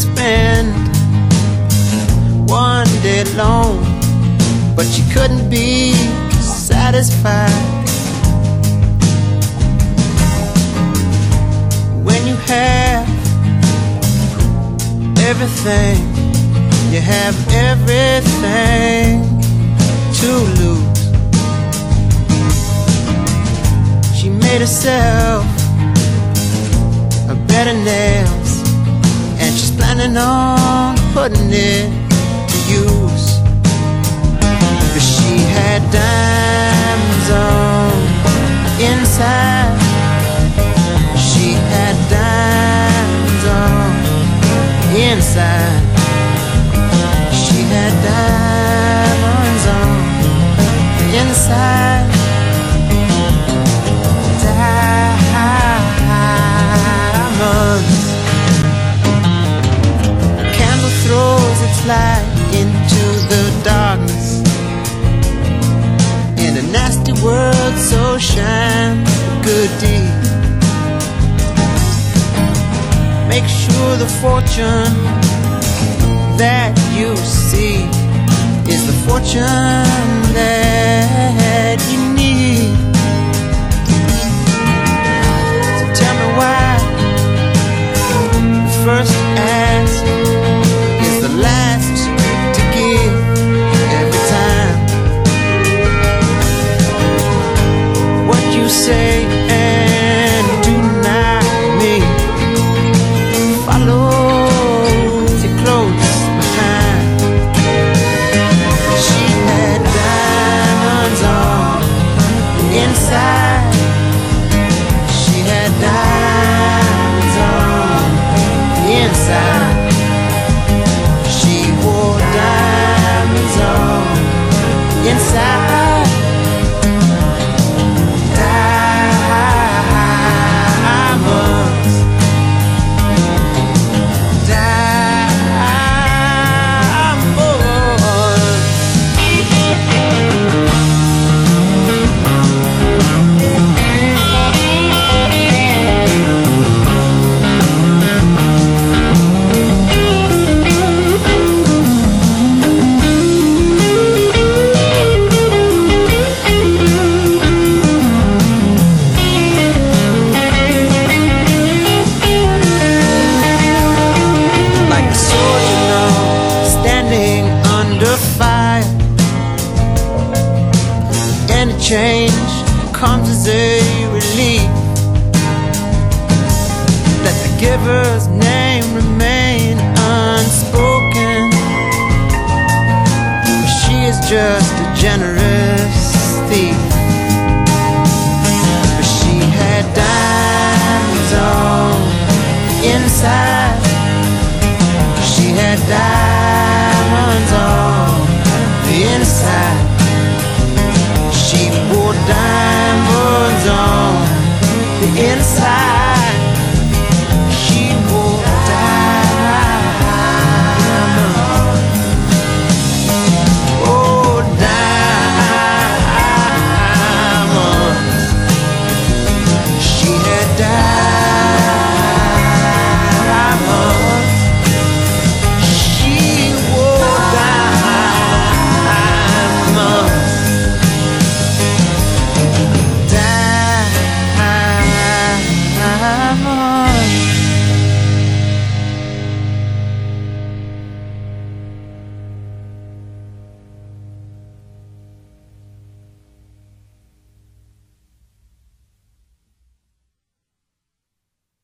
spend one day alone, but she couldn't be satisfied. When you have everything, you have everything to lose. She made herself a bed of nails, and she's planning on putting it to use. But she had diamonds on inside. She had diamonds on inside. She had diamonds on inside. Diamonds. A candle throws its light into the darkness, in a nasty world, so shines a good deed. Make sure the fortune that you see is the fortune that you need. So tell me why the first ask is the last to give every time. What you say and do not mean follows you close behind. She had diamonds on inside. She had diamonds on inside. She wore diamonds on inside. Diamonds. Change comes as a relief. Let the givers